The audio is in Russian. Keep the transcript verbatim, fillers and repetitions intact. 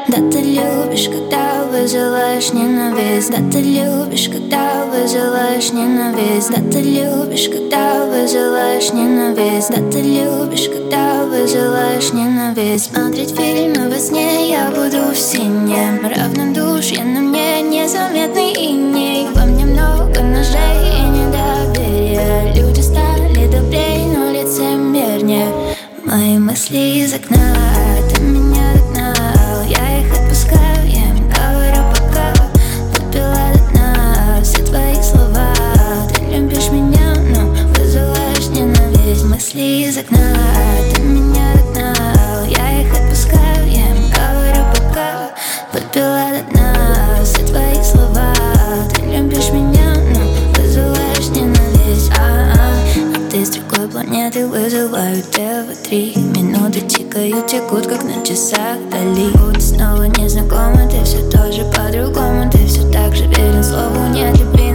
Да, ты любишь, когда вызываешь ненависть. Да, ты любишь, когда вызываешь ненависть. Да, ты любишь, когда вызываешь ненависть. Да, ты любишь, когда вызываешь ненависть. Смотреть фильмы во сне я буду в синем равнодушие, на мне незаметный иней. Во мне много ножей и недоверия. Люди стали добрей, но лицемернее. Мои мысли из окна, ты меня догнал. Я их отпускаю, я им говорю пока. Выпила до дна все твои слова. Ты любишь меня, но вызываешь ненависть. Мысли из окна, ты меня догнал. Я их отпускаю, я им говорю пока. Выпила до дна все твои слова. Ты любишь меня, но вызываешь ненависть. А-а. А ты с другой планеты, вызываю тебя в три минуты. Тикают, текут, как на часах вдали. Будь снова незнакома, ты все тоже по-другому. Ты все так же верен слову, нет любви.